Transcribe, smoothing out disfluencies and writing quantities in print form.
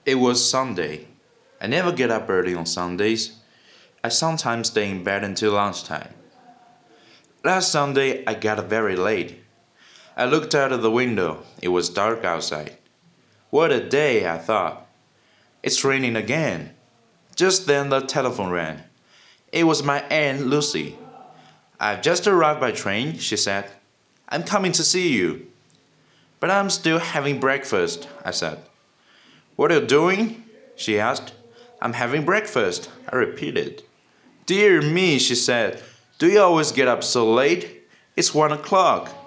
It was Sunday. I never get up early on Sundays. I sometimes stay in bed until lunchtime. Last Sunday, I got up very late. I looked out of the window. It was dark outside. What a day, I thought. It's raining again. Just then the telephone rang. It was my Aunt Lucy. I've just arrived by train, she said. I'm coming to see you. But I'm still having breakfast, I said. What are you doing? She asked. I'm having breakfast, I repeated. Dear me, she said. Do you always get up so late? It's 1 o'clock.